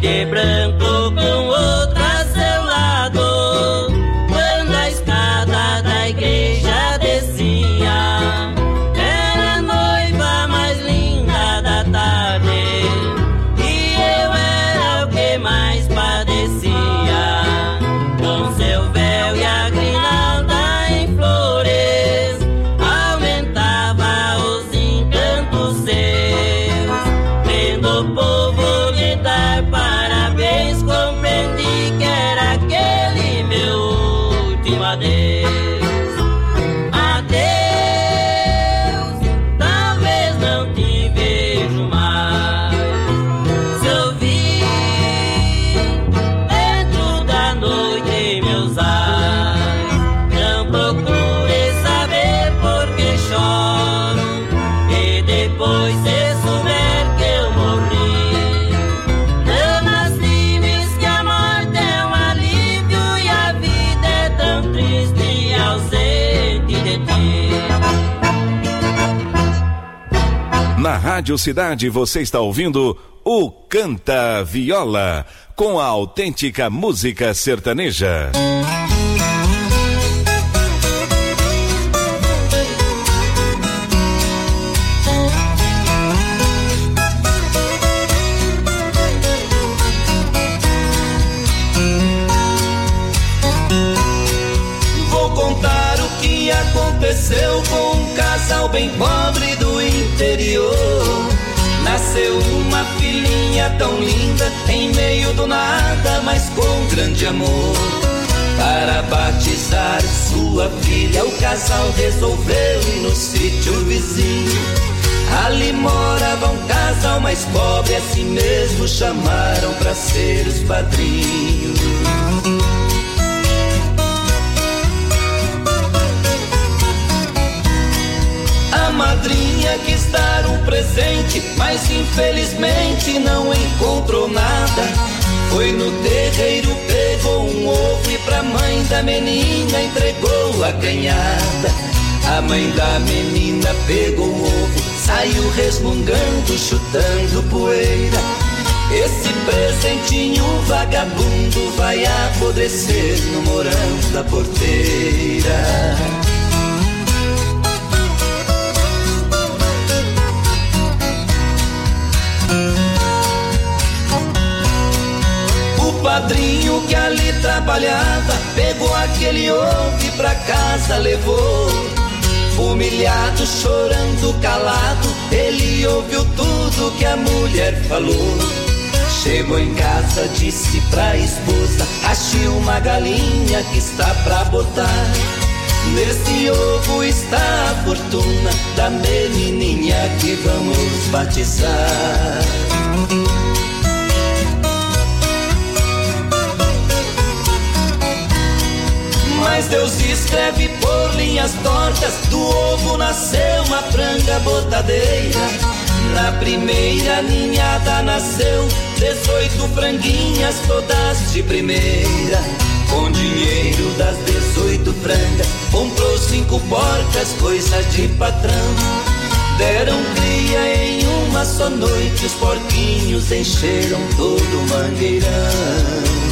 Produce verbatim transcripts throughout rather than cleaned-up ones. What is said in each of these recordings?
de branco com outro a seu lado. Quando a escada da igreja descia, era a noiva mais linda da tarde, e eu era o que mais padecia. Com seu véu e a grinalda em flores, aumentava os encantos seus. Vendo o povo lhe dar parabéns, compreendi que era aquele meu último adeus. Adeus, talvez não te vejo mais. Se ouvi dentro da noite em meus ais, não procure saber por que choro, e depois se souber que eu morri, não nasci, que a morte é um alívio e a vida é tão triste e ausente de ti. Na Rádio Cidade você está ouvindo o Canta Viola, com a autêntica música sertaneja. Vou contar o que aconteceu com um casal bem pobre do interior. Nasceu uma filhinha tão linda em meio do nada, mas com grande amor. Para batizar sua filha, o casal resolveu ir no sítio vizinho. Ali morava um casal mais pobre, assim mesmo chamaram para ser os padrinhos. A madrinha quis dar um presente, mas infelizmente não encontrou nada. Foi no terreiro, pegou um ovo e pra mãe da menina entregou a ganhada. A mãe da menina pegou o ovo, saiu resmungando, chutando poeira. Esse presentinho vagabundo vai apodrecer no morão da porteira. O padrinho que ali trabalhava pegou aquele ovo e pra casa levou. Humilhado, chorando, calado, ele ouviu tudo que a mulher falou. Chegou em casa, disse pra esposa: achei uma galinha que está pra botar. Nesse ovo está a fortuna da menininha que vamos batizar. Mas Deus escreve por linhas tortas, do ovo nasceu uma franga botadeira. Na primeira ninhada nasceu dezoito franguinhas, todas de primeira. Com dinheiro das dezoito frangas, comprou cinco porcas, coisa de patrão. Deram cria em uma só noite, os porquinhos encheram todo o mangueirão.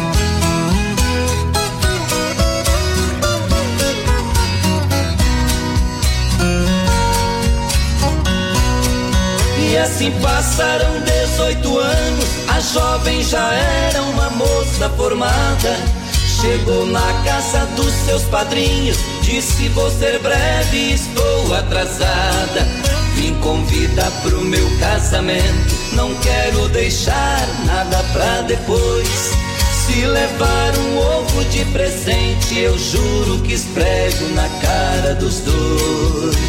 E assim passaram dezoito anos, a jovem já era uma moça formada. Chegou na casa dos seus padrinhos, disse: vou ser breve, estou atrasada. Vim convidar pro meu casamento, não quero deixar nada pra depois. Se levar um ovo de presente, eu juro que esfrego na cara dos dois.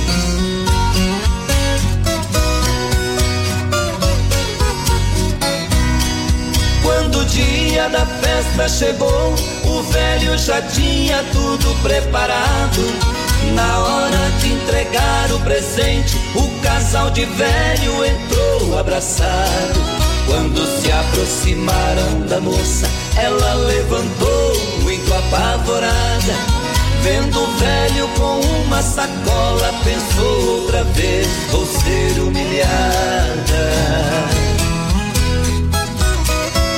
Quando o dia da festa chegou, o velho já tinha tudo preparado. Na hora de entregar o presente, o casal de velho entrou abraçado. Quando se aproximaram da moça, ela levantou muito apavorada. Vendo o velho com uma sacola, pensou outra vez: vou ser humilhada.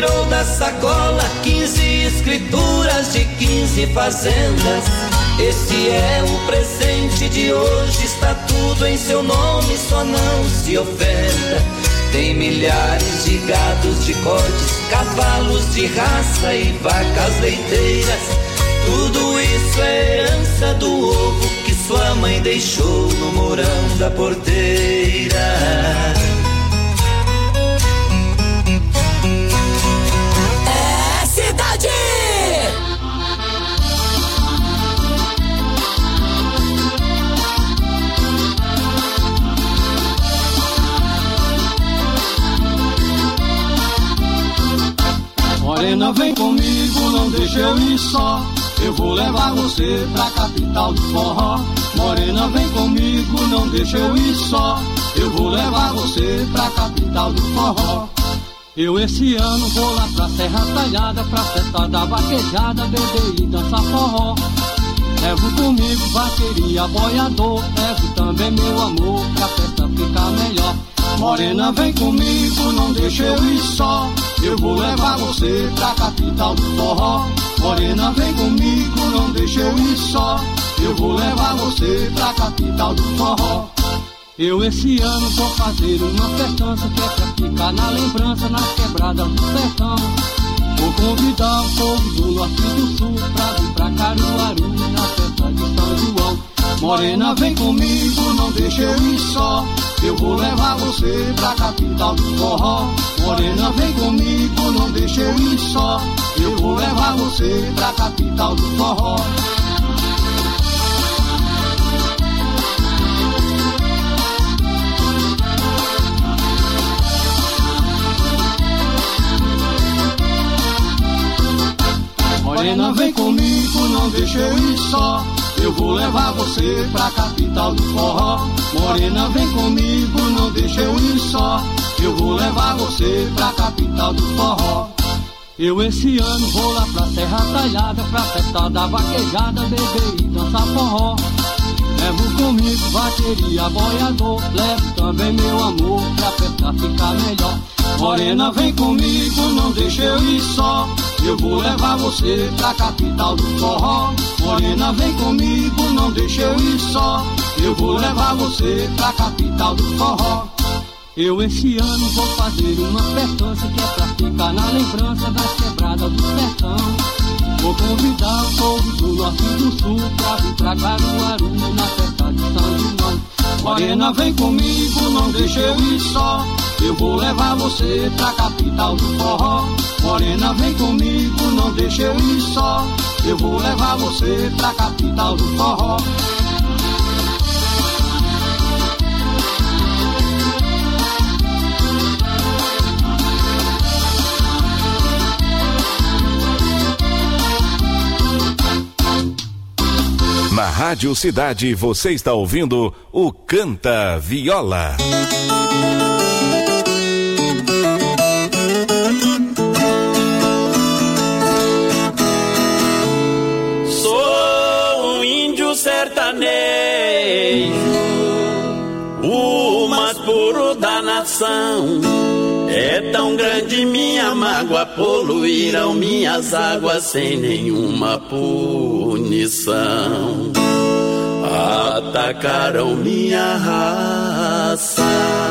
tirou da sacola quinze escrituras de quinze fazendas. Esse é o presente de hoje, está tudo em seu nome, só não se ofenda. Tem milhares de gados de cortes, cavalos de raça e vacas leiteiras. Tudo isso é herança do ovo que sua mãe deixou no morão da porteira. É cidade! Morena, vem comigo, não deixa eu ir só. Eu vou levar você pra capital do forró. Morena, vem comigo, não deixa eu ir só. Eu vou levar você pra capital do forró. Eu esse ano vou lá pra Serra Talhada, pra festa da vaquejada, beber e dançar forró. Levo comigo bateria, boiador, levo também meu amor, pra festa ficar melhor. Morena, vem comigo, não deixa eu ir só. Eu vou levar você pra capital do forró. Morena, vem comigo, não deixa eu ir só. Eu vou levar você pra capital do forró. Eu esse ano vou fazer uma festança que é pra ficar na lembrança, nas quebradas do sertão. Vou convidar o povo do norte e do sul pra vir pra Caruaru, na festa de São João. Morena, vem comigo, não deixa eu ir só. Eu vou levar você pra capital do forró. Morena, vem comigo, não deixa eu ir só. Eu vou levar você pra capital do forró. Morena, vem comigo, não deixa eu ir só. Eu vou levar você pra capital do forró. Morena, vem comigo, não deixa eu ir só. Eu vou levar você pra capital do forró. Eu esse ano vou lá pra Serra Talhada, pra festa da vaquejada, beber e dançar forró. Levo comigo bateria, boiador, levo também meu amor, pra festa ficar melhor. Morena, vem comigo, não deixa eu ir só. Eu vou levar você pra capital do forró. Morena, vem comigo, não deixa eu ir só. Eu vou levar você pra capital do forró. Eu esse ano vou fazer uma festança que é pra ficar na lembrança das quebradas do sertão. Vou convidar o povo do norte e do sul pra vir pra Caruaru, na festa de São João. Morena, vem comigo, não deixa eu ir só. Eu vou levar você pra capital do forró. Morena, vem comigo, não deixa eu ir só. Eu vou levar você pra capital do forró. Na Rádio Cidade você está ouvindo o Canta Viola. Sou um índio sertanejo, o mais puro da nação. É tão grande minha mágoa, poluíram minhas águas sem nenhuma punição. Atacaram minha raça,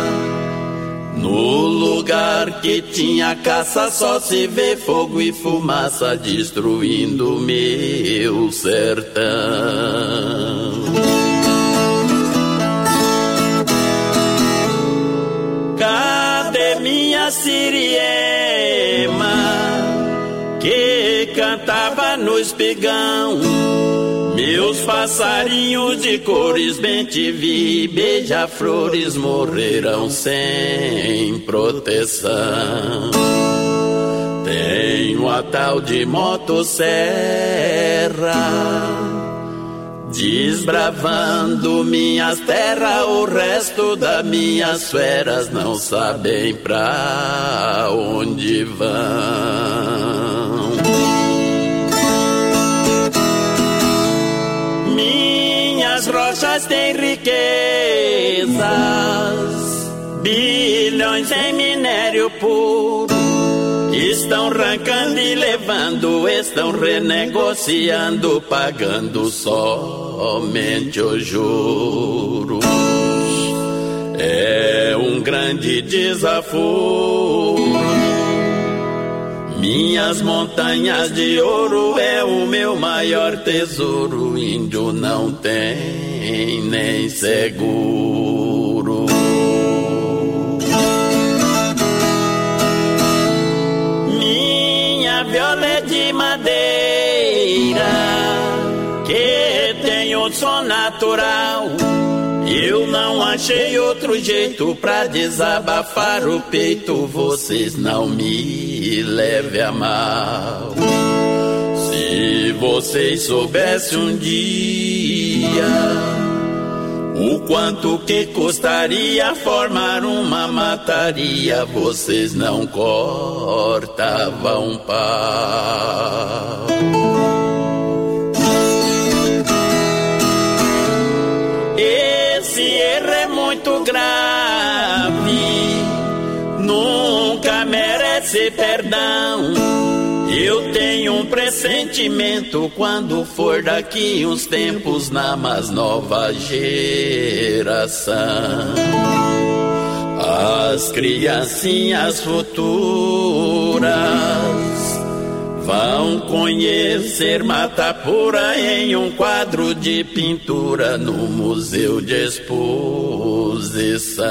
no lugar que tinha caça só se vê fogo e fumaça destruindo meu sertão. Cadê minha Siriema que cantava no espigão? Meus passarinhos de cores bem te vi, beija-flores morreram sem proteção. Tenho a tal de motosserra, desbravando minhas terras, o resto das minhas feras não sabem pra onde vão. Minhas rochas têm riquezas, bilhões em minério puro, Estão arrancando e levando, estão renegociando, pagando somente os juros. É um grande desafio. Minhas montanhas de ouro é o meu maior tesouro. Índio não tem nem seguro. Minha viola é de madeira, que tem o som natural. Eu não achei outro jeito pra desabafar o peito. Vocês não me levem a mal. Se vocês soubessem um dia o quanto que custaria formar uma mataria, vocês não cortavam pau. Esse erro é muito grave, nunca merece perdão. Eu tenho um pressentimento, quando for daqui uns tempos, na mais nova geração, as criancinhas futuras vão conhecer Mata Pura em um quadro de pintura no Museu de Exposição.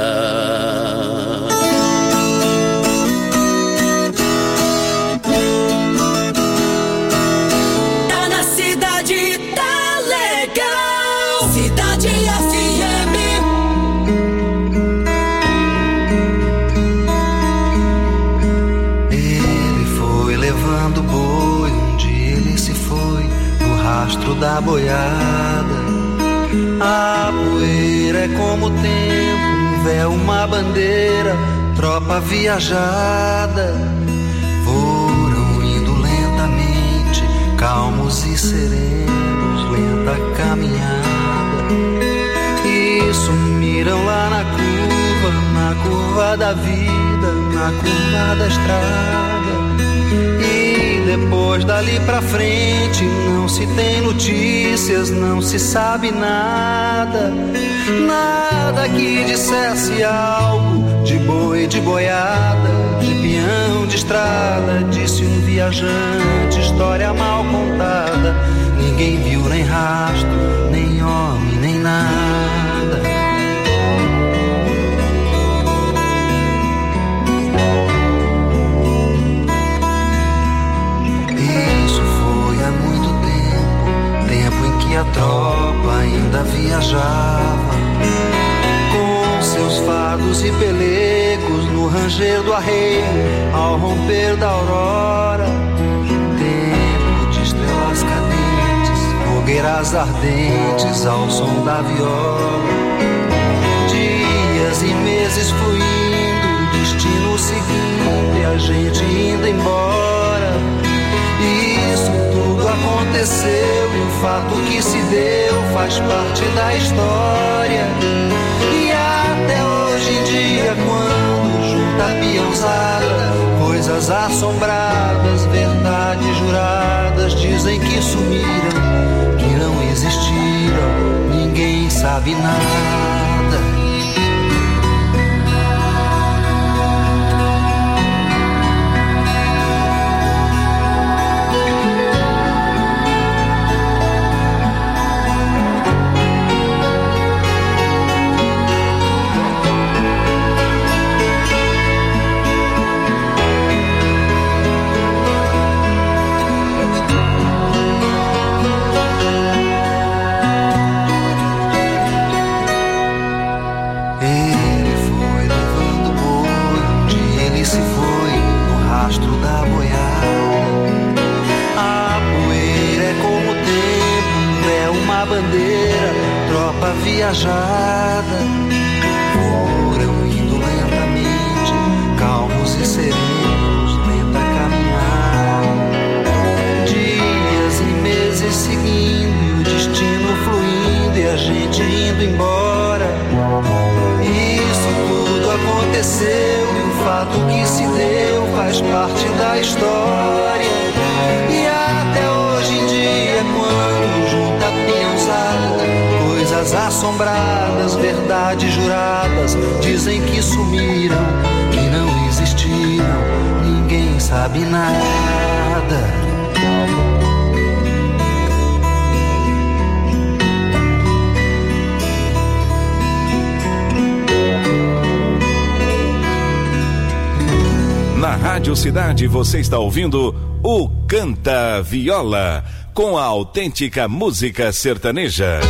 Tá na cidade, tá legal. Cidade F M. Ele foi levando boi, um dia ele se foi no rastro da boiada. A poeira é como o tempo, um véu, uma bandeira, tropa viajada. Foram indo lentamente, calmos e serenos, lenta caminhada. E sumiram lá na curva, na curva da vida, na curva da estrada. E depois dali pra frente não se tem notícias, não se sabe nada. Nada que dissesse algo de boi, de boiada, de peão, de estrada. Disse um viajante, história mal contada. Ninguém viu nem rastro, nem homem, nem nada. Isso foi há muito tempo, tempo em que a tropa ainda viajava, com seus fardos e pelecos no ranger do arreio, ao romper da aurora. Tempo de estrelas cadentes, fogueiras ardentes ao som da viola. Dias e meses fluindo, destino seguindo e a gente indo embora. Isso tudo aconteceu e o fato que se deu faz parte da história. E até hoje em dia, quando junta a peãozada, coisas assombradas, verdades juradas, dizem que sumiram, que não existiram, ninguém sabe nada. Viajada, foram indo lentamente, calmos e serenos, lenta caminhada. Dias e meses seguindo e o destino fluindo e a gente indo embora. Isso tudo aconteceu e o fato que se deu faz parte da da história. E até hoje em dia, quando junta a piançada, coisas assombradas, verdades juradas, dizem que sumiram, que não existiram, ninguém sabe nada. Na Rádio Cidade você está ouvindo o Canta Viola, com a autêntica música sertaneja.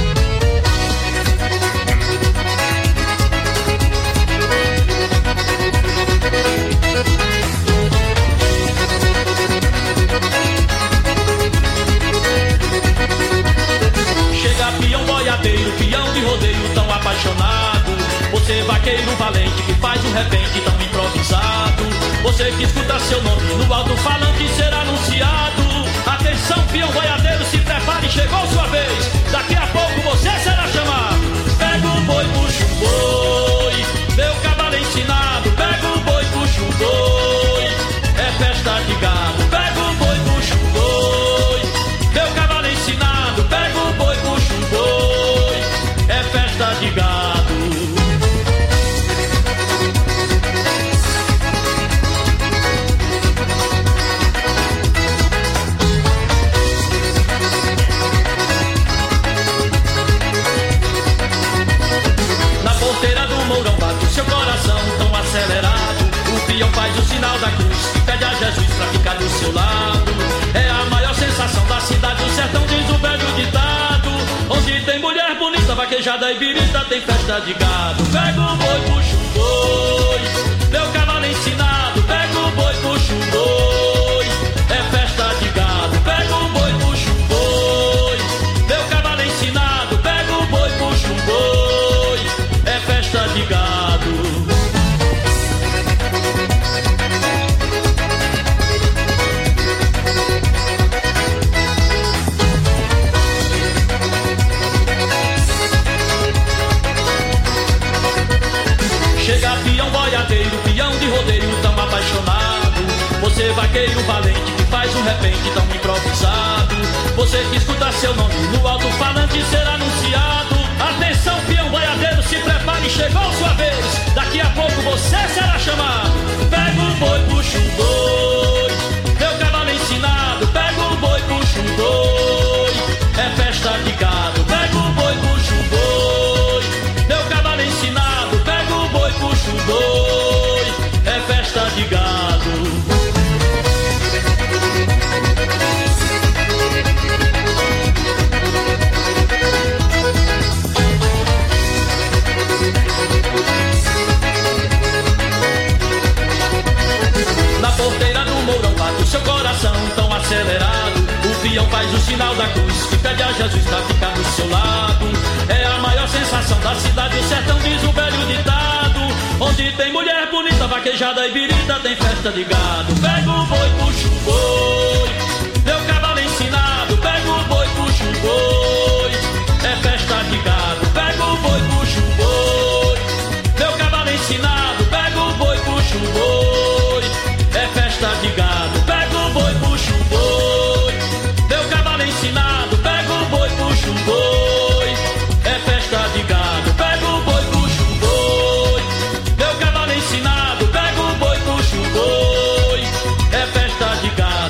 Chega peão boiadeiro, peão de rodeio tão apaixonado. Você vaqueiro valente que faz um repente tão improvisado. Você que escuta seu nome no alto-falante ser anunciado. Atenção, peão boiadeiro, se prepare, chegou sua vez. Daqui a pouco você será chamado. Pega o boi, puxa o boi, meu cavalo ensinado. Pega o boi, puxa o boi, é festa de gado. Pega o boi, puxa o boi, meu cavalo ensinado. Pega o boi, puxa o boi, é festa de gado. Seu coração tão acelerado, o peão faz o sinal da cruz e pede a Jesus pra ficar do seu lado. É a maior sensação da cidade, o sertão diz o velho ditado. Onde tem mulher bonita, vaquejada e birita, tem festa de gado. Pega o boi, puxa o boi, meu cavalo ensinado. Pega o boi, puxa o boi, é festa de gado. Pega o boi, puxa o boi, meu cavalo ensinado. Pega o boi, puxa o boi, é festa de gado. Chega peão boiadeiro, peão de rodeio tão apaixonado. Você vaqueiro valente que faz um repente tão improvisado. Você que escuta seu nome no alto-falante ser anunciado. Atenção, peão boiadeiro, se prepare, chegou sua vez. Daqui a pouco você será chamado. Pega o boi, puxa o boi, meu cavalo ensinado. Pega o boi, puxa o boi, é festa de gado. Pega o boi, puxa o boi, meu cavalo ensinado. Pega o boi, puxa o boi, é festa de gado. Na porteira do Mourão bate o seu coração tão acelerado. O peão faz o sinal da cruz e pede a Jesus pra ficar do seu lado. É a maior sensação da cidade, o sertão diz o velho ditado. Onde tem mulher bonita, vaquejada e birita, tem festa de gado. Pega o boi, puxa o boi, meu cavalo ensinado. Pega o boi, puxa o boi, é festa de gado. Pega o boi, puxa o boi, meu cavalo ensinado. Pega o boi, puxa o boi, é festa de gado. Pega o boi, puxa o boi, meu cavalo ensinado. Pega o boi, puxa o boi, é festa de gado. Pega o boi, puxa o boi, meu cavalo ensinado. Pega o boi, puxa o boi, é festa de gado.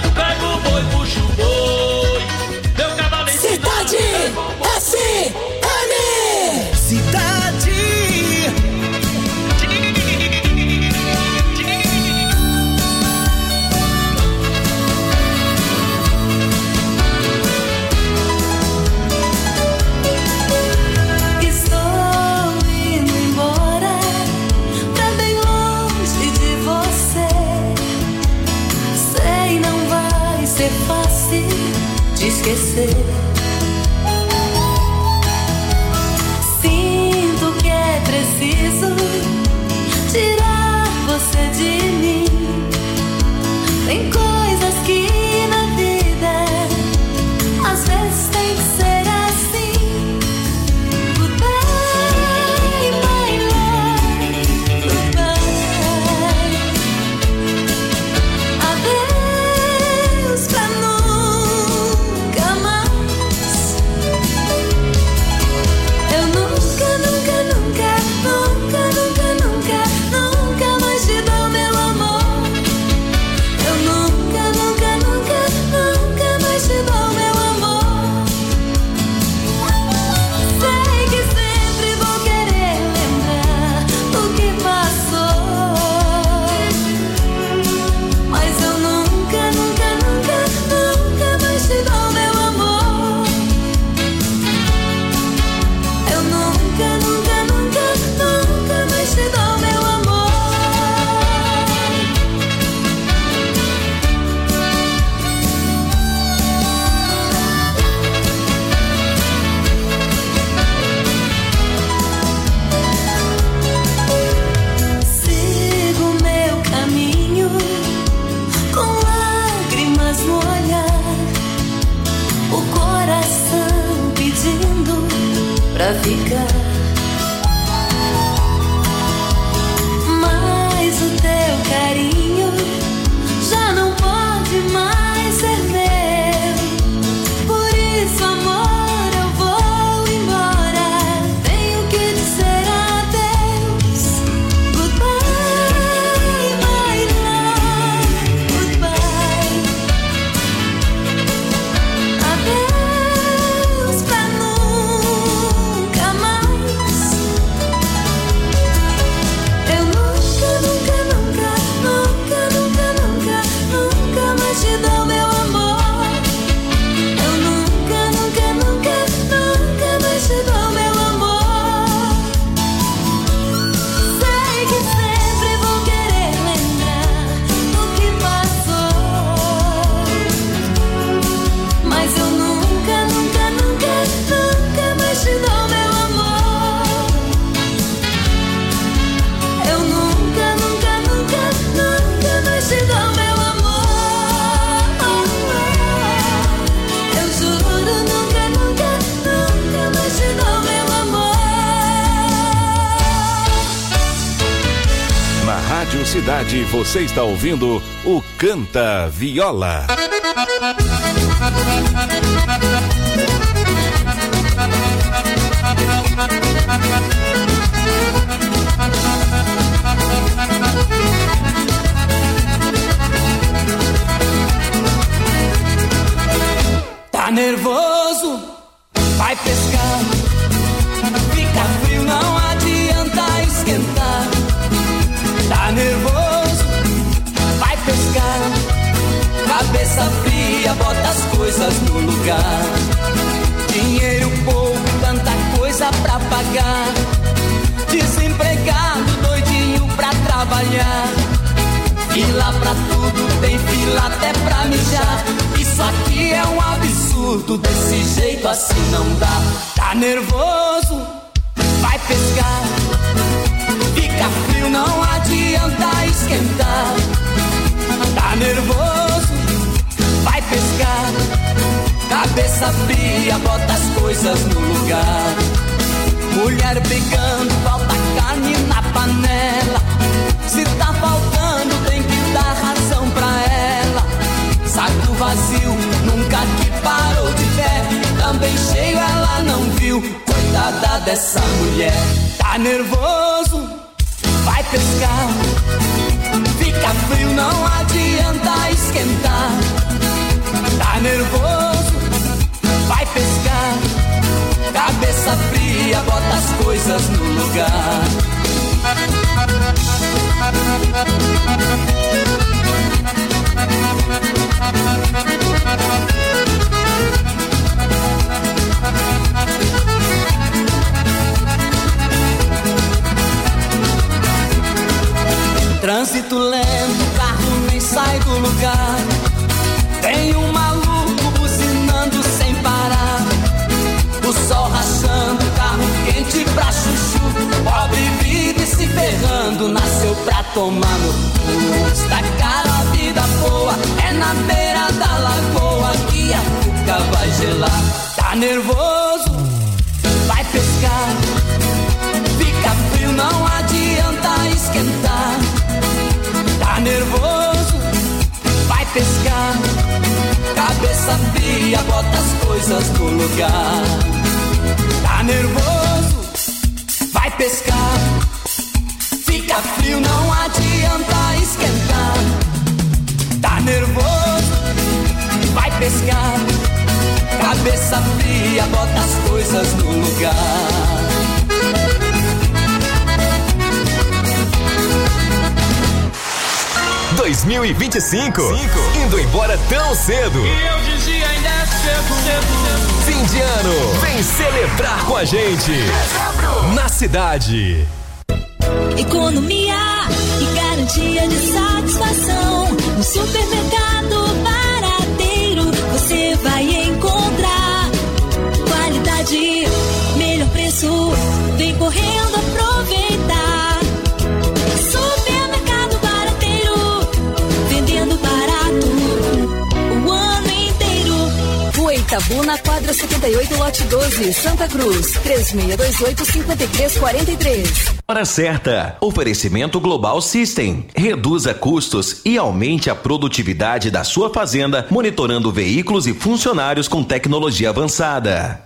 pra ficar. Mas o teu carinho já não pode mais ser meu. Por isso, amor, eu vou embora. Tenho que dizer adeus. Goodbye, my love. Goodbye. Adeus pra nunca mais. Eu nunca, nunca, nunca, nunca, nunca, nunca, nunca mais te dou meu amor. Eu nunca, nunca, nunca, nunca mais te dou meu amor. Sei que sempre vou querer lembrar do que passou, mas eu nunca, nunca, nunca, nunca mais te dou meu amor. Eu nunca, nunca, nunca, nunca mais te dou meu amor. Eu juro, nunca, nunca, nunca mais te dou meu amor. Na Rádio Cidade você está ouvindo o Canta Viola. Tá nervoso? Vai pescar. Fica frio, não adianta esquentar. Tá nervoso? Vai pescar. Cabeça fria, bota as coisas no lugar. Dinheiro pouco, tanta coisa pra pagar. Desempregado, doidinho pra trabalhar. Fila pra tudo, tem fila até pra mijar. Isso aqui é um absurdo, desse jeito assim não dá. Tá nervoso? Vai pescar. Fica frio, não adianta esquentar. Tá nervoso? Vai pescar. Cabeça fria, bota as coisas no lugar. Mulher brigando, falta carne na panela. Se tá faltando, tem que dar razão pra ela. Saco vazio, nunca que parou de pé. Também cheio, ela não viu. Coitada dessa mulher. Tá nervoso? Vai pescar. Fica frio, não adianta esquentar. Tá nervoso? Vai pescar. Cabeça fria, bota as coisas no lugar. Trânsito lento, carro nem sai do lugar. Tem um maluco buzinando sem parar. O sol rachando, carro quente pra chuchu. Pobre vive se ferrando, nasceu pra tomar no cu. Está cara a vida boa, é na beira da lagoa que a cuca vai gelar. Tá nervoso? Vai pescar. Fica frio, não adianta esquentar. Tá nervoso? Vai pescar. Cabeça fria, bota as coisas no lugar. Tá nervoso? Vai pescar. Fica frio, não adianta esquentar. Tá nervoso? Vai pescar. Cabeça fria, bota as coisas no lugar. dois mil e vinte e cinco, cinco. Indo embora tão cedo. E eu dizia ainda é cedo, cedo. Fim de ano, vem celebrar com a gente. Na cidade. Economia e garantia de satisfação. No supermercado Barateiro você vai encontrar qualidade, melhor preço. Vem correndo aproveitar. Supermercado Barateiro, vendendo barato o ano inteiro. Rua Marabu, na quadra setenta e oito, lote doze, Santa Cruz, três seis dois oito, cinco três quatro três. Hora certa. Oferecimento Global System. Reduza custos e aumente a produtividade da sua fazenda, monitorando veículos e funcionários com tecnologia avançada.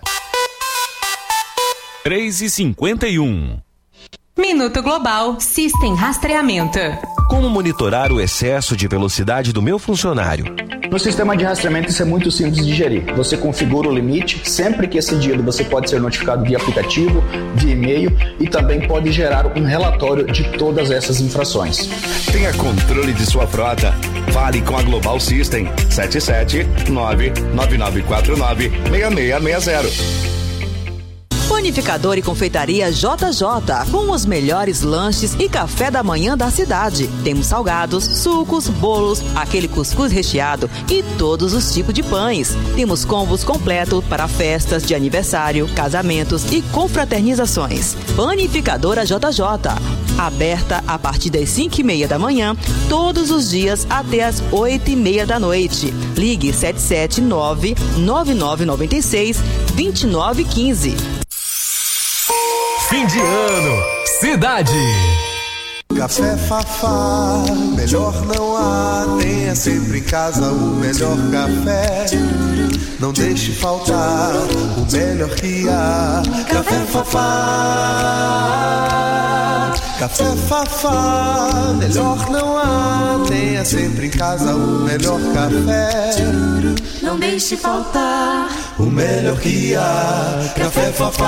três e cinquenta e um. Minuto Global System Rastreamento. Como monitorar o excesso de velocidade do meu funcionário? No sistema de rastreamento isso é muito simples de gerir. Você configura o limite, sempre que excedido você pode ser notificado via aplicativo, via e-mail e também pode gerar um relatório de todas essas infrações. Tenha controle de sua frota. Fale com a Global System. sete sete nove nove nove quatro nove seis seis seis zero. Panificador e Confeitaria J J, com os melhores lanches e café da manhã da cidade. Temos salgados, sucos, bolos, aquele cuscuz recheado e todos os tipos de pães. Temos combos completos para festas de aniversário, casamentos e confraternizações. Panificadora J J, aberta a partir das cinco e meia da manhã, todos os dias até as oito e meia da noite. Ligue sete sete nove nove nove nove seis dois nove um cinco. Fim de ano, Cidade. Café Fafá, melhor não há. Tenha sempre em casa o melhor café. Não deixe faltar o melhor que há. Café Fafá, Café Fafá, melhor não há. Tenha sempre em casa o melhor café. Não deixe faltar o melhor que há. Café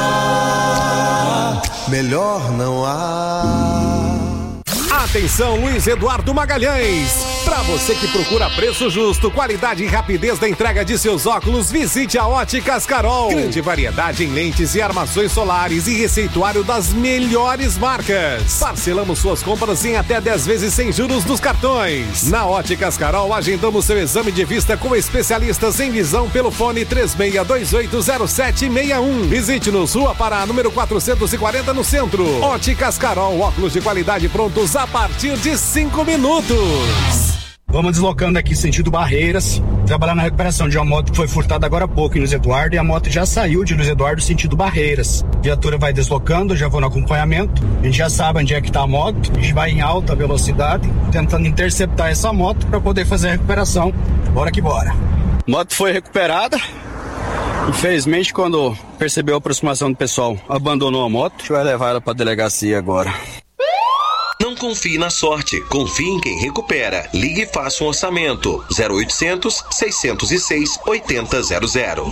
Fafá, melhor não há. Atenção, Luiz Eduardo Magalhães. Para você que procura preço justo, qualidade e rapidez da entrega de seus óculos, visite a Óticas Carol. Grande variedade em lentes e armações solares e receituário das melhores marcas. Parcelamos suas compras em até dez vezes sem juros nos cartões. Na Óticas Carol, agendamos seu exame de vista com especialistas em visão pelo fone três seis dois oito zero sete seis um. Visite-nos, Rua Pará, número quatrocentos e quarenta, no centro. Óticas Carol, óculos de qualidade prontos a partir de cinco minutos. Vamos deslocando aqui sentido Barreiras, trabalhar na recuperação de uma moto que foi furtada agora há pouco em Luiz Eduardo, e a moto já saiu de Luiz Eduardo sentido Barreiras. A viatura vai deslocando, já vou no acompanhamento, a gente já sabe onde é que está a moto, a gente vai em alta velocidade, tentando interceptar essa moto para poder fazer a recuperação. Bora que bora. Moto foi recuperada. Infelizmente, quando percebeu a aproximação do pessoal, abandonou a moto. A gente vai levar ela para a delegacia agora. Não confie na sorte, confie em quem recupera. Ligue e faça um orçamento. zero oitocentos, seiscentos e seis, oitenta zero zero.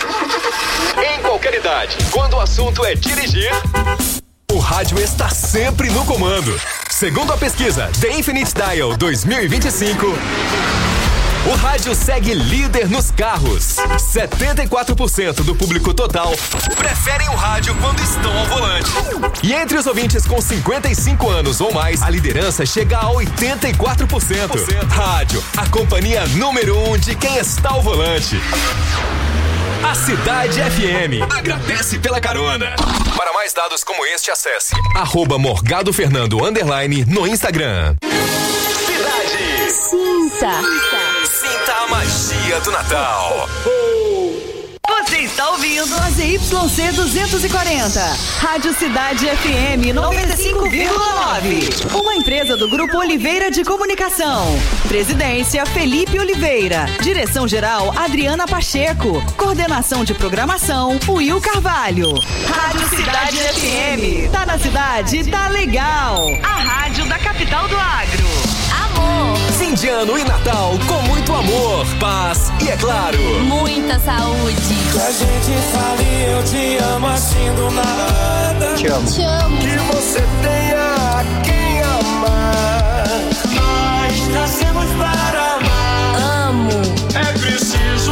Em qualquer idade, quando o assunto é dirigir, o rádio está sempre no comando. Segundo a pesquisa The Infinite Dial dois mil e vinte e cinco, o rádio segue líder nos carros. setenta e quatro por cento do público total preferem o rádio quando estão ao volante. E entre os ouvintes com cinquenta e cinco anos ou mais, a liderança chega a oitenta e quatro por cento. Rádio, a companhia número um de quem está ao volante. A Cidade F M agradece pela carona. Para mais dados como este, acesse arroba Morgado Fernando underline no Instagram. Cidade. Sinta. Sinta a magia do Natal. Você está ouvindo a Z Y C duzentos e quarenta, Rádio Cidade F M noventa e cinco vírgula nove. Uma empresa do Grupo Oliveira de Comunicação. Presidência Felipe Oliveira. Direção-geral Adriana Pacheco. Coordenação de programação Will Carvalho. Rádio Cidade F M. Tá na cidade, tá legal. A rádio da capital do agro. Amor. Fim de ano e Natal com muito amor, paz e, é claro, muita saúde. Que a gente fale eu te amo assim do nada. Te amo. Te amo. Que você tenha a quem amar. Nós nascemos para amar. Amo. É preciso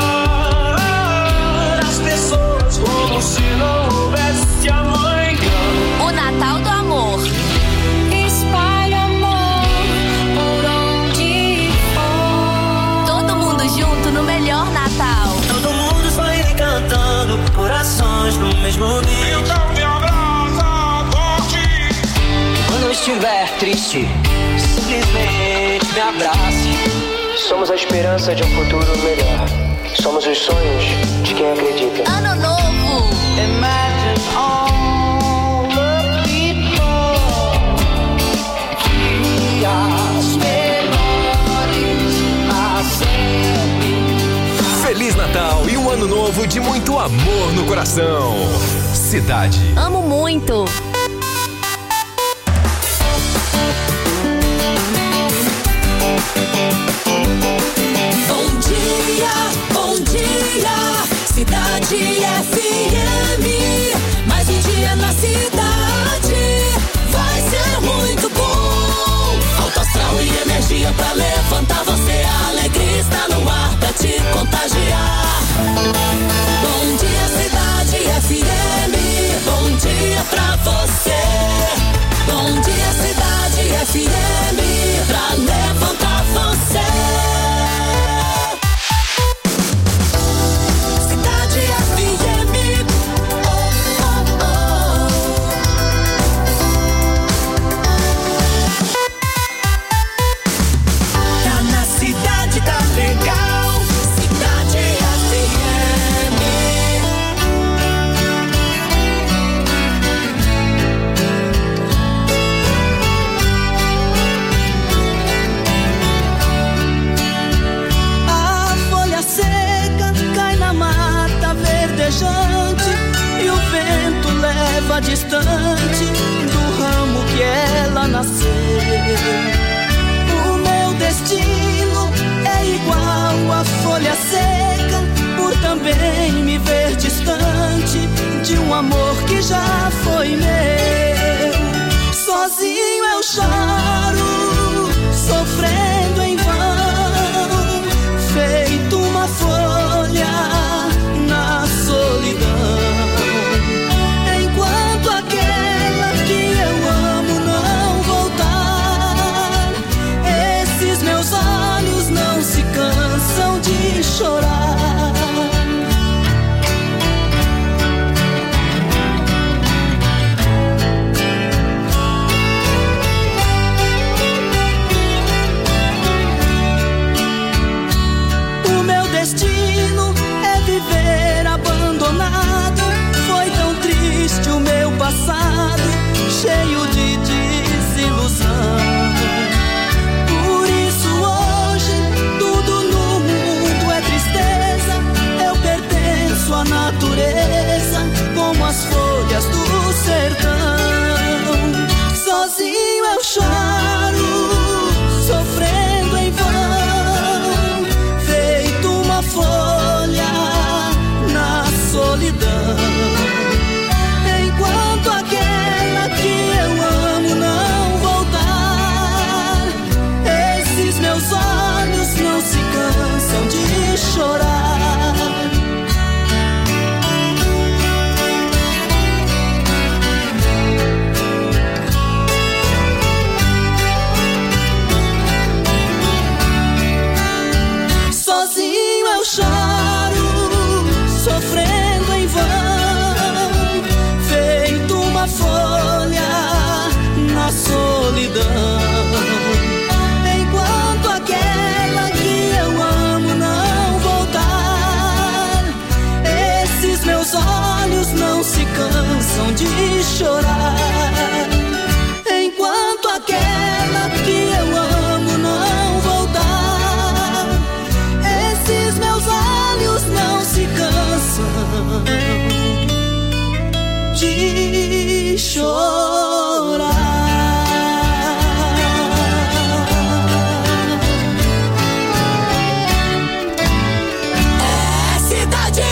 amar as pessoas como se não houvesse amanhã. O Natal do amor. Espalha amor por onde for. Todo mundo junto no melhor Natal. Todo mundo saindo cantando, corações no mesmo beat. Então me abraça forte. Quando eu estiver triste, simplesmente me abrace. Somos a esperança de um futuro melhor. Somos os sonhos de quem acredita. Ano novo! Imagine all the people que as melhores a sempre. Feliz Natal e um ano novo de muito amor no coração. Cidade. Amo muito. Bom dia, bom dia, Cidade F M. Mais um dia na cidade vai ser muito bom. Alto astral e energia pra levantar você. A alegria está no ar pra te contagiar. Bom dia, Cidade F M. Bom dia pra você. Bom dia, Cidade F M. Pra levantar você. E o vento leva distante do ramo que ela nasceu. O meu destino é igual à folha seca, por também me ver distante de um amor que já foi meu. Sozinho eu choro, sofrendo em vão, feito uma folha na solidão. Enquanto aquela que eu amo não voltar, esses meus olhos não se cansam de chorar. O meu destino é viver abandonado. Foi tão triste o meu passado, cheio de desilusão. Por isso hoje tudo no mundo é tristeza. Eu pertenço à natureza, como as folhas do sertão. Sozinho eu choro, sofrendo em vão, feito uma folha na solidão. Enquanto aquela que eu amo não voltar, esses meus olhos não se cansam de chorar. Sozinho eu choro, sofrendo em vão, feito uma folha na solidão. Enquanto aquela que eu amo não voltar, esses meus olhos não se cansam de chorar. Enquanto aquela que eu amo não voltar, esses meus olhos não se cansam de chorar. É cidade!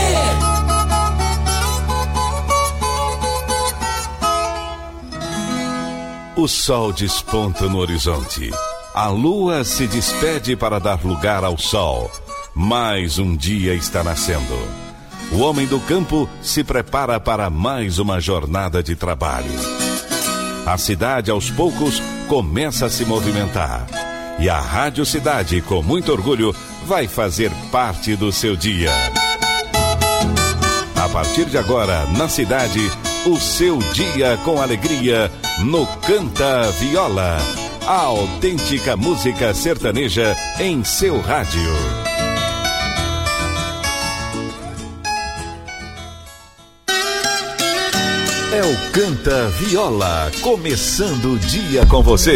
O sol desponta no horizonte. A lua se despede para dar lugar ao sol. Mais um dia está nascendo. O homem do campo se prepara para mais uma jornada de trabalho. A cidade, aos poucos, começa a se movimentar. E a Rádio Cidade, com muito orgulho, vai fazer parte do seu dia. A partir de agora, na cidade, o seu dia com alegria no Canta Viola. A autêntica música sertaneja em seu rádio. É o Canta Viola, começando o dia com você.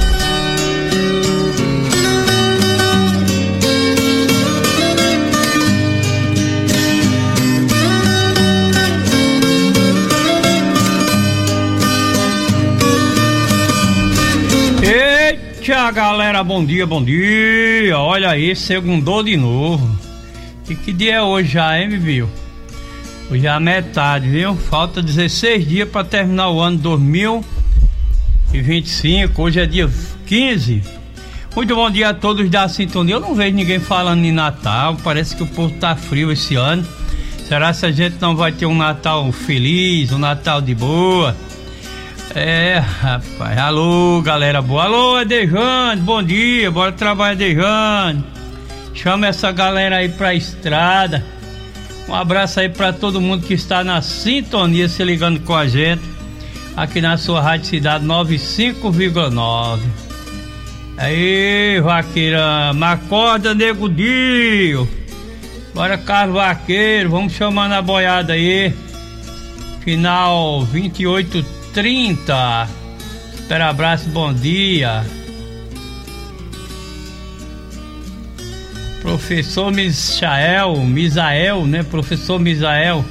Eita, galera, bom dia, bom dia. Olha aí, segundou de novo. E que dia é hoje já, hein, viu? Hoje é a metade, viu? Falta dezesseis dias para terminar o ano dois mil e vinte e cinco. Hoje é dia quinze. Muito bom dia a todos da sintonia. Eu não vejo ninguém falando em Natal. Parece que o povo tá frio esse ano. Será que a gente não vai ter um Natal feliz, um Natal de boa? É, rapaz. Alô, galera boa. Alô, Edejane, bom dia. Bora trabalhar, Edejane. Chama essa galera aí pra estrada. Um abraço aí pra todo mundo que está na sintonia, se ligando com a gente aqui na sua Rádio Cidade noventa e cinco vírgula nove. Aí, vaqueira, acorda, nego Dio. Bora, Carlos Vaqueiro, vamos chamando a boiada aí. Final vinte e oito trinta. Espera, abraço, bom dia. Professor Misael, Misael, né? Professor Misael.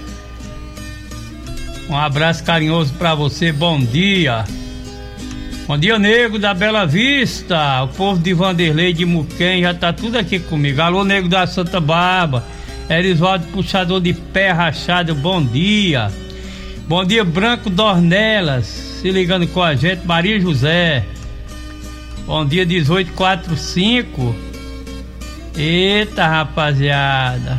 Um abraço carinhoso pra você, bom dia. Bom dia, nego da Bela Vista. O povo de Vanderlei, de Muquem, já tá tudo aqui comigo. Alô, nego da Santa Barba. Erisvaldo, puxador de pé rachado, bom dia. Bom dia, Branco Dornelas, se ligando com a gente, Maria José. Bom dia, dezoito quarenta e cinco. Eita, rapaziada.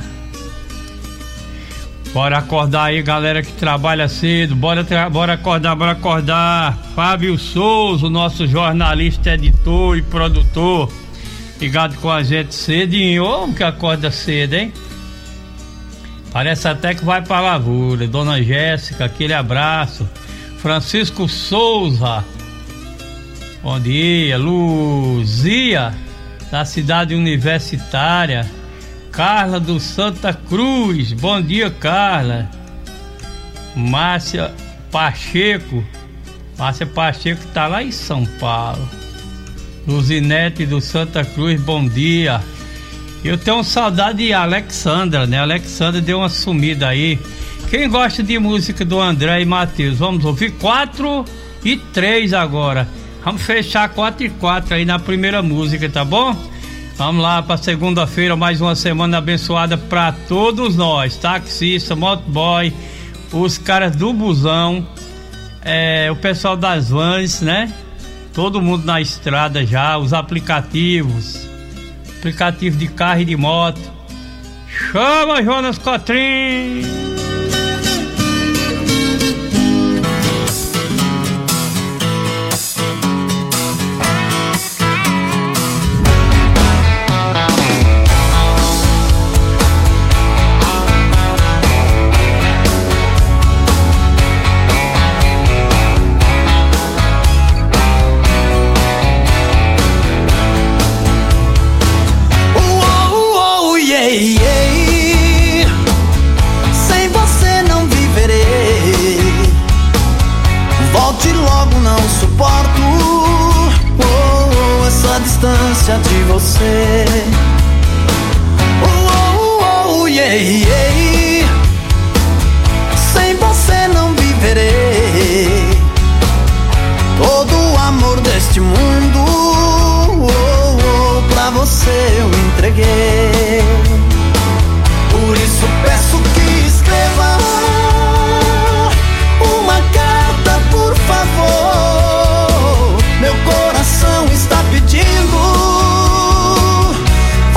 Bora acordar aí, galera que trabalha cedo. Bora, tra- bora acordar, bora acordar. Fábio Souza, o nosso jornalista, editor e produtor, ligado com a gente cedinho. Ô, que acorda cedo, hein? Parece até que vai pra lavoura. Dona Jéssica, aquele abraço. Francisco Souza, bom dia. Luzia, da cidade universitária. Carla do Santa Cruz, bom dia, Carla. Márcia Pacheco, Márcia Pacheco tá lá em São Paulo. Luzinete do Santa Cruz, bom dia. Eu tenho saudade de Alexandra, né? Alexandra deu uma sumida aí. Quem gosta de música do André e Matheus, vamos ouvir quatro e três agora. Vamos fechar quatro e quatro aí na primeira música, tá bom? Vamos lá para segunda-feira, mais uma semana abençoada para todos nós, taxista, motoboy, os caras do busão, é, o pessoal das vans, né? Todo mundo na estrada já, os aplicativos, aplicativo de carro e de moto. Chama, Jonas Cotrim! Sem você não viverei. Volte logo, não suporto oh, essa distância de você. Oh, oh, oh, yeah, yeah. Sem você não viverei. Todo o amor deste mundo oh, oh, pra você eu entreguei. Por isso peço que escreva uma carta, por favor. Meu coração está pedindo.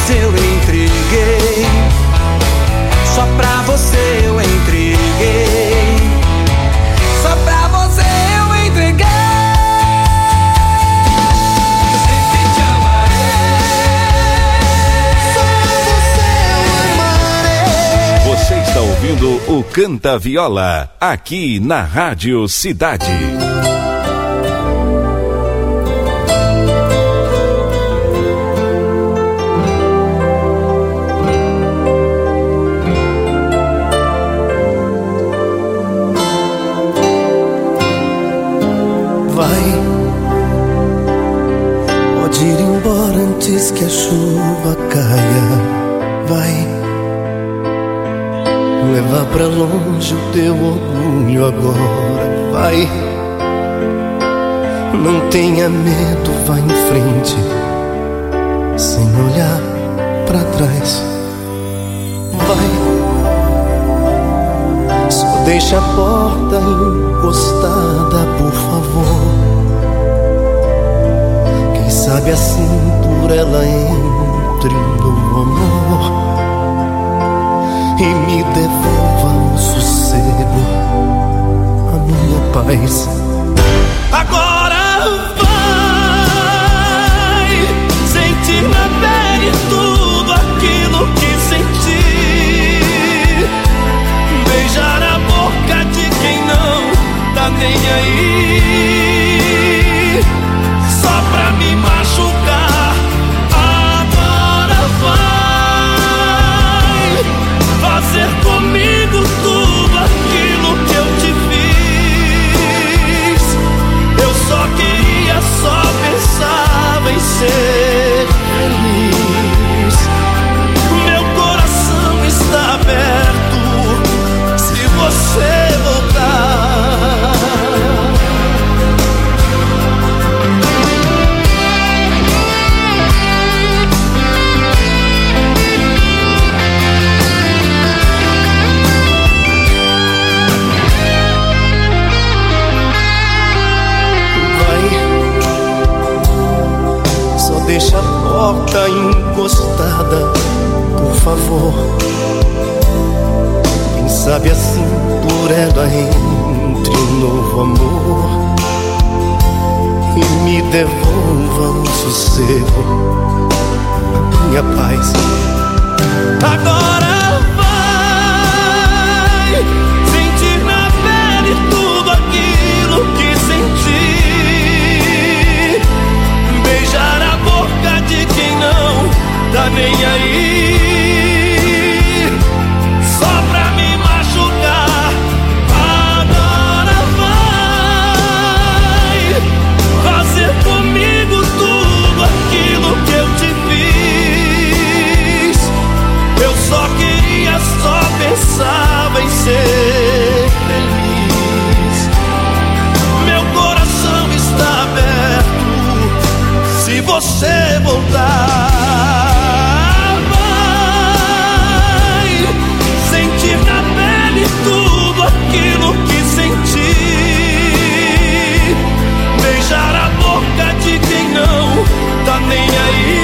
vez eu entreguei, só pra você eu entreguei, só pra você eu entreguei. Eu sempre te amarei, só pra você eu amarei. Você está ouvindo o Canta Viola, aqui na Rádio Cidade. Antes que a chuva caia, vai levar pra longe o teu orgulho agora, vai. Não tenha medo, vai em frente, sem olhar pra trás, vai. Só deixa a porta encostada, por favor. Sabe assim por ela entre no amor e me devolva o sossego, a minha paz. Agora vai sentir na pele tudo aquilo que senti, beijar a boca de quem não tá nem aí, só pra me machucar. Agora vai fazer comigo tudo aquilo que eu te fiz. Eu só queria, só pensava em ser feliz. Meu coração está aberto se você voltar. Deixa a porta encostada, por favor. Quem sabe assim por ela entre um novo amor e me devolva o sossego, a minha paz. Agora vai sentir na pele tudo aquilo que senti, beijar a boca de quem não tá nem aí, só pra me machucar. Agora vai fazer comigo tudo aquilo que eu te fiz. Eu só queria, só pensava em ser feliz. Meu coração está aberto se você voltar. Vai sentir na pele tudo aquilo que senti, beijar a boca de quem não tá nem aí,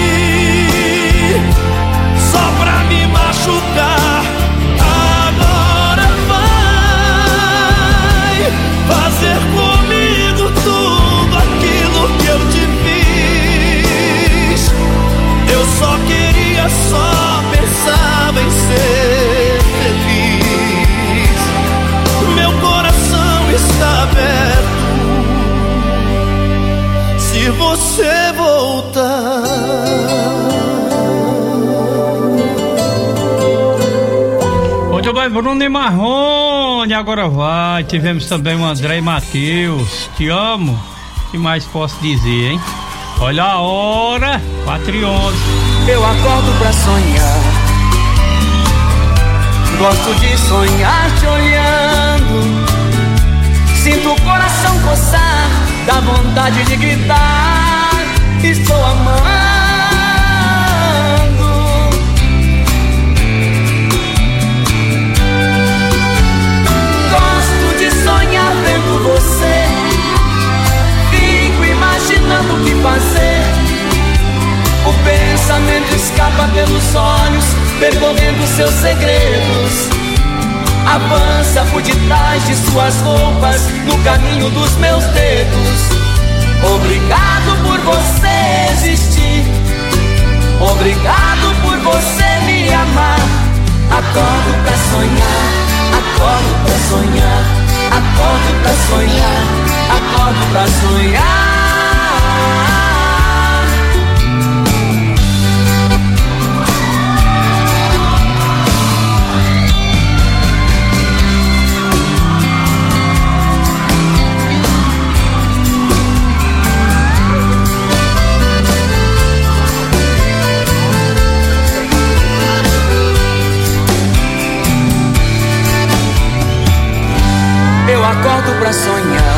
só pra me machucar. Agora vai fazer comigo tudo aquilo que eu te fiz. Eu só queria, só pensava em ser feliz. Meu coração está aberto se você voltar. Muito bem, Bruno e Marrone, agora vai. Tivemos também o André e Matheus. Te amo. O que mais posso dizer, hein? Olha a hora, quatro e onze. Eu acordo pra sonhar, gosto de sonhar te olhando. Sinto o coração coçar, dá vontade de gritar. Estou amando. Gosto de sonhar vendo você, fico imaginando o que fazer. O pensamento pensamento escapa pelos olhos, percorrendo seus segredos. Avança por detrás de suas roupas, no caminho dos meus dedos. Obrigado por você existir, obrigado por você me amar. Acordo pra sonhar, acordo pra sonhar, acordo pra sonhar, acordo pra sonhar. Eu acordo pra sonhar,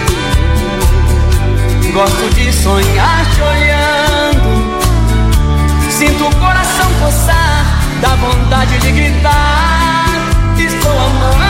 gosto de sonhar te olhando. Sinto o coração coçar, dá vontade de gritar, estou amando.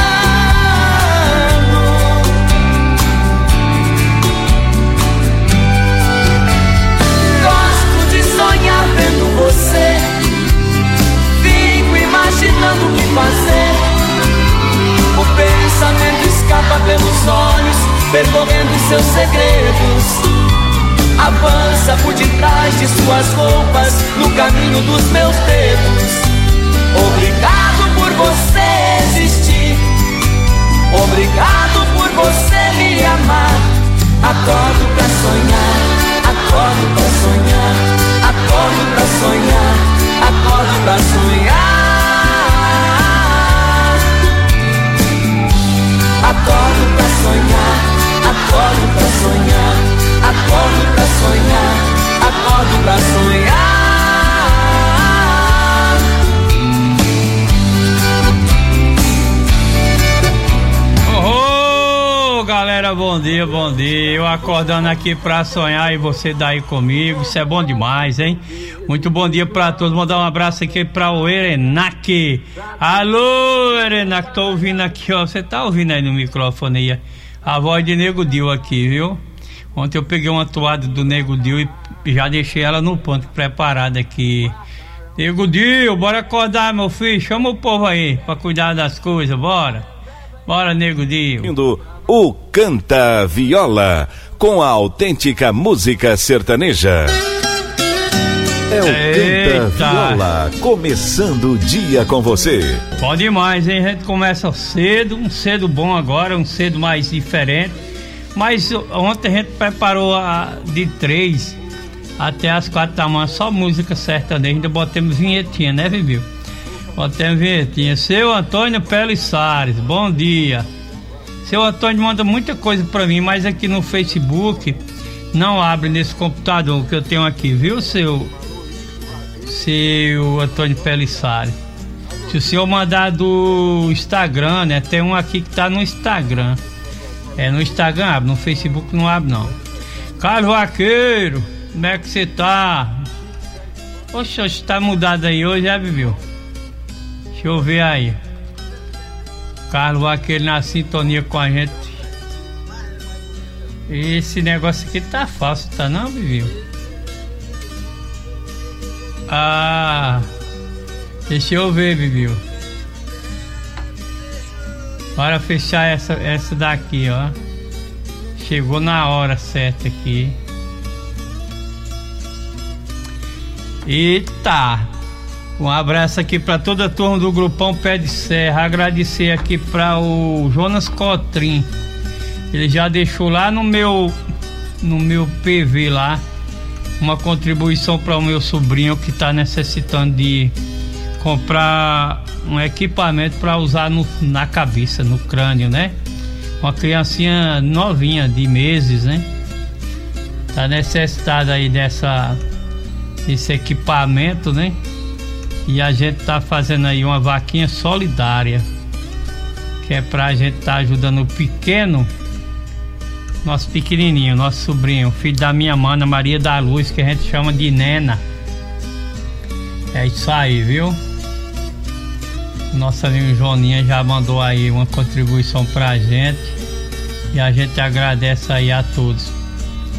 Gosto de sonhar vendo você, fico imaginando o que fazer. O pensamento escapa pelos olhos, percorrendo seus segredos. Avança por detrás de suas roupas, no caminho dos meus dedos. Obrigado por você existir, obrigado por você me amar. Acordo pra sonhar, acordo pra sonhar, acordo pra sonhar, acordo pra sonhar. Acordo pra sonhar, acordo pra sonhar, acordo pra sonhar, acordo pra sonhar. Oh, galera, bom dia, bom dia. Eu acordando aqui pra sonhar e você daí comigo, isso é bom demais, hein? Muito bom dia pra todos. Mandar um abraço aqui pra o Erenac. Alô, Erenac, tô ouvindo aqui, ó. Você tá ouvindo aí no microfone aí a voz de Nego Dil aqui, viu? Ontem eu peguei uma toada do Nego Dil e já deixei ela no ponto preparada aqui. Nego Dil, bora acordar, meu filho. Chama o povo aí pra cuidar das coisas, bora. Bora, Nego Dil. O Canta Viola, com a autêntica música sertaneja. É o Eita. Canta Viola, começando o dia com você. Bom demais, hein? A gente começa cedo, um cedo bom agora, um cedo mais diferente. Mas ontem a gente preparou a, de três até as quatro da manhã, só música sertaneja. Ainda botamos vinhetinha, né, Viviu? Botamos vinhetinha. Seu Antônio Pelissares, bom dia. Seu Antônio manda muita coisa pra mim, mas aqui no Facebook não abre nesse computador que eu tenho aqui, viu, seu... Seu Antônio Pelissares. Se o senhor mandar do Instagram, né? Tem um aqui que tá no Instagram. É, no Instagram abre, no Facebook não abre não. Carlos Vaqueiro, como é que você tá? Poxa, você tá mudado aí hoje, já viu? Deixa eu ver aí. Carlos Vaqueiro na sintonia com a gente. Esse negócio aqui tá fácil, tá não, viu? Ah, deixa eu ver, Viviu. Bora fechar essa, essa daqui, ó. Chegou na hora certa aqui. Eita! Um abraço aqui para toda a turma do Grupão Pé de Serra. Agradecer aqui para o Jonas Cotrim. Ele já deixou lá no meu no meu P V lá uma contribuição para o meu sobrinho que está necessitando de comprar um equipamento para usar no, na cabeça, no crânio, né? Uma criancinha novinha de meses, né? Tá necessitada aí dessa desse equipamento, né? E a gente tá fazendo aí uma vaquinha solidária, que é pra gente tá ajudando o pequeno, nosso pequenininho, nosso sobrinho, filho da minha mana Maria da Luz, que a gente chama de Nena. É isso aí, viu? Nossa amigo Joninha já mandou aí uma contribuição pra gente e a gente agradece aí a todos.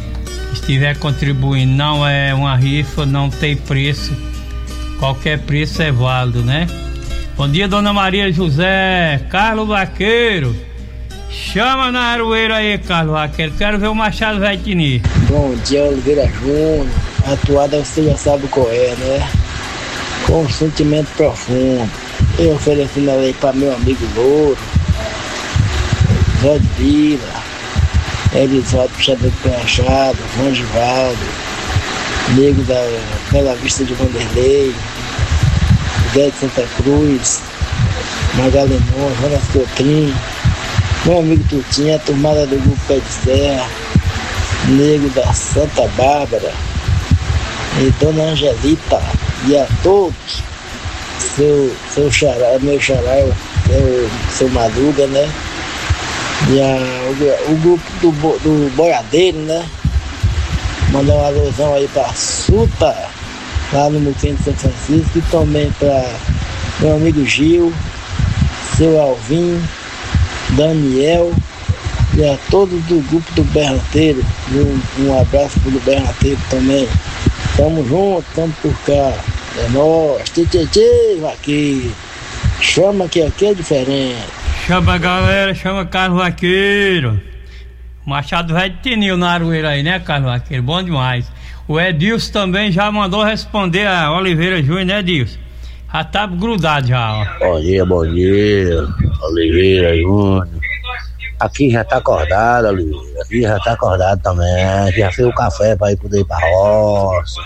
estiver contribuindo. Não é uma rifa, não tem preço. Qualquer preço é válido, né? Bom dia, Dona Maria José. Carlos Vaqueiro. Chama na Aroeira aí, Carlos Vaqueiro. Quero ver o Machado Velho Tini. Bom dia, Oliveira Júnior. A atuada você já sabe qual é, né? Com um sentimento profundo. Eu oferecendo a lei para meu amigo Louro, Zé de Vila, Elisvaldo Puxador de Penachado, João Givaldo, nego da Bela Vista de Vanderlei, Zé de Santa Cruz, Magalemon, Jonas Coutinho, meu amigo Tutinha, a turmada do grupo Pé de Serra, nego da Santa Bárbara, e Dona Angelita, e a todos, seu, seu xará, meu xará, é o seu Madruga, né? E a, o, o grupo do, do Boiadeiro, né? Mandar uma alusão aí pra Suta, lá no Muquinho de São Francisco, e também pra meu amigo Gil, seu Alvin, Daniel e a todos do grupo do Berranteiro. Um, um abraço pro Berranteiro também. Tamo junto, tamo por cá. É nóis, tchê tchê tchê, Vaqueiro. Chama que aqui é diferente. Chama a galera, chama Carlos Vaqueiro. Machado Velho Tinil na Aroeira aí, né, Carlos Vaqueiro? Bom demais. O Edilson também já mandou responder a Oliveira Júnior, né, Edilson? Já tá grudado já, ó. Bom dia, bom dia, Oliveira Júnior. Aqui já tá acordado, Oliveira. Aqui já tá acordado também. Já fez o café pra ir poder ir pra roça.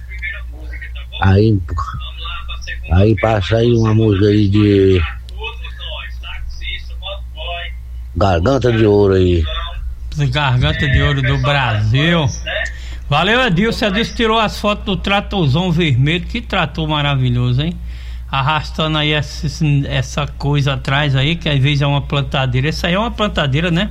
Aí, aí passa aí uma música aí de Garganta de Ouro aí. Garganta de Ouro do Brasil. Valeu, Edilson. Edilson tirou as fotos do tratorzão vermelho. Que trator maravilhoso, hein? Arrastando aí essa, essa coisa atrás aí, que às vezes é uma plantadeira. Essa aí é uma plantadeira, né?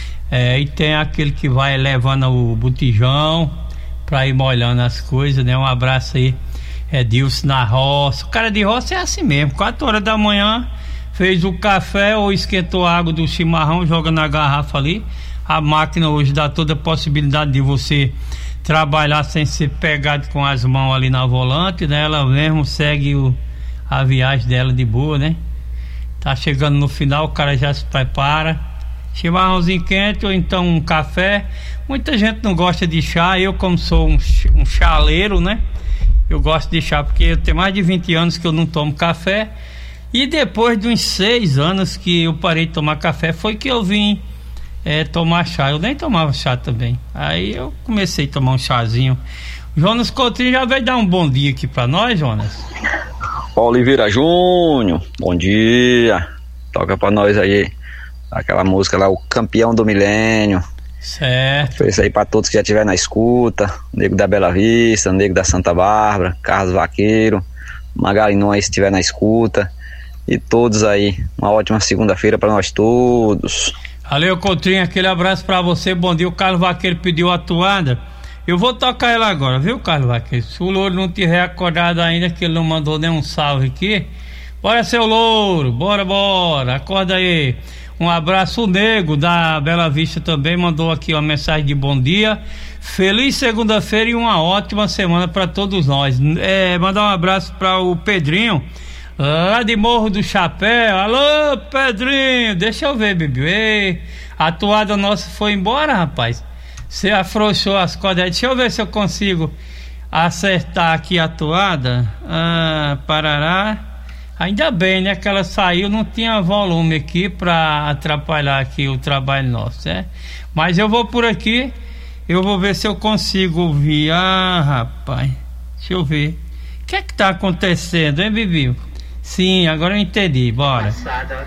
É, e tem aquele que vai levando o botijão pra ir molhando as coisas, né? Um abraço aí, Edilson, na roça. O cara de roça é assim mesmo. quatro horas da manhã fez o café ou esquentou a água do chimarrão, joga na garrafa ali. A máquina hoje dá toda a possibilidade de você trabalhar sem ser pegado com as mãos ali na volante, né? Ela mesmo segue o, a viagem dela de boa, né? Tá chegando no final, o cara já se prepara. Chimarrãozinho quente ou então um café. Muita gente não gosta de chá. Eu, como sou um, um chaleiro, né? Eu gosto de chá porque eu tenho mais de vinte anos que eu não tomo café. E depois de uns seis anos que eu parei de tomar café, foi que eu vim é, tomar chá. Eu nem tomava chá também. Aí eu comecei a tomar um chazinho. Jonas Coutinho já veio dar um bom dia aqui pra nós, Jonas. Oliveira Júnior, bom dia. Toca pra nós aí aquela música lá, o Campeão do Milênio. Certo. Foi isso aí pra todos que já estiver na escuta. Nego da Bela Vista, nego da Santa Bárbara, Carlos Vaqueiro, Magalinóis se estiver na escuta. E todos aí, uma ótima segunda-feira para nós todos. Valeu, Coutinho, aquele abraço para você. Bom dia. O Carlos Vaqueiro pediu a toada. Eu vou tocar ela agora, viu, Carlos Vaqueiro? Se o Louro não tiver acordado ainda, que ele não mandou nenhum salve aqui, bora, seu Louro, bora, bora, acorda aí. Um abraço. O Nego da Bela Vista também mandou aqui uma mensagem de bom dia. Feliz segunda-feira e uma ótima semana para todos nós. É, mandar um abraço para o Pedrinho, lá de Morro do Chapéu. Alô, Pedrinho, deixa eu ver, bebê. A toada nossa foi embora, rapaz. Você afrouxou as cordas. Deixa eu ver se eu consigo acertar aqui a toada. Ah, parará. Ainda bem, né, que ela saiu, não tinha volume aqui pra atrapalhar aqui o trabalho nosso, né? Mas eu vou por aqui, eu vou ver se eu consigo ouvir. Ah, rapaz, deixa eu ver. O que é que tá acontecendo, hein, Bibi? Sim, agora eu entendi, bora. Passada.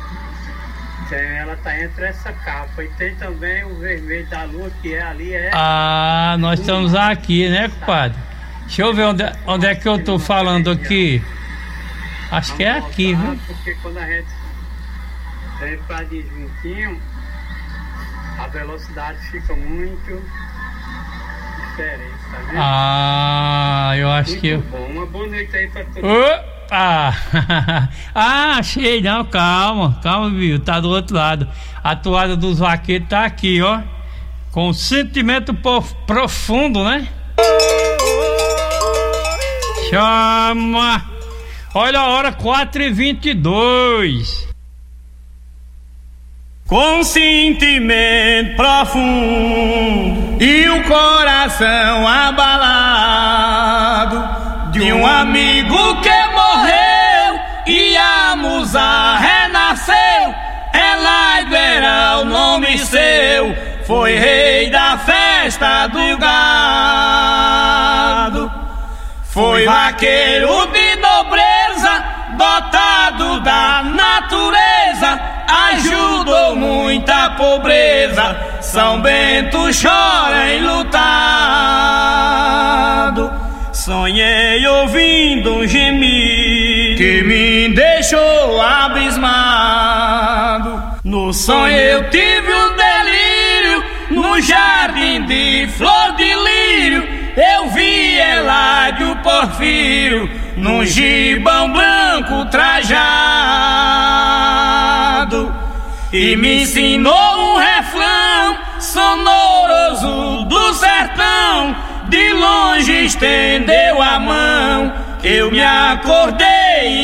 Ela tá entre essa capa e tem também o vermelho da lua, que é ali, é... Ah, nós estamos aqui, né, compadre? Deixa eu ver onde, onde é que eu tô falando aqui. Acho que é aqui, viu? Porque quando a gente vem pra de juntinho, a velocidade fica muito diferente, tá vendo? Ah, eu acho muito que... Bom. Uma boa noite aí pra todos. Opa! Ah, achei, não, calma, calma, viu? Tá do outro lado. A toada dos vaqueiros tá aqui, ó. Com sentimento pof- profundo, né? Chama! Olha a hora, quatro e vinte e dois. Com sentimento profundo e o coração abalado de um amigo que morreu e a musa renasceu. Ela era o nome seu, foi rei da festa do gado. Foi vaqueiro de nobreza, dotado da natureza, ajudou muita pobreza. São Bento chora enlutado. Sonhei ouvindo um gemido que me deixou abismado. No sonho eu tive um delírio, no jardim de flor de lírio. Eu vi Eládio Porfírio, num gibão branco trajado, e me ensinou um refrão sonoroso do sertão. De longe estendeu a mão, eu me acordei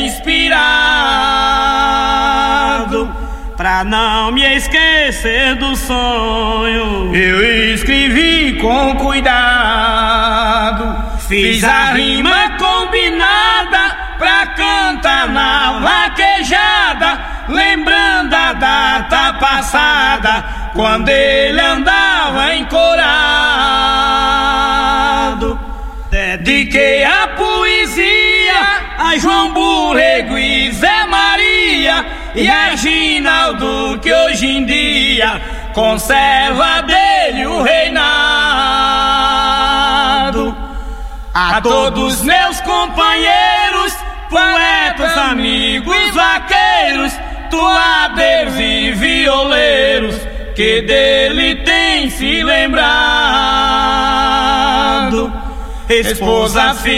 inspirado. Pra não me esquecer do sonho, eu escrevi com cuidado. Fiz a rima combinada pra cantar na vaquejada, lembrando a data passada, quando ele andava encorado. Dediquei a poesia a João Borrego e Zé Maria, e a Ginaldo, que hoje em dia conserva dele o reinado. A todos meus companheiros, poetas, amigos, vaqueiros, toadeiros e violeiros, que dele tem se lembrado. Esposa, filha,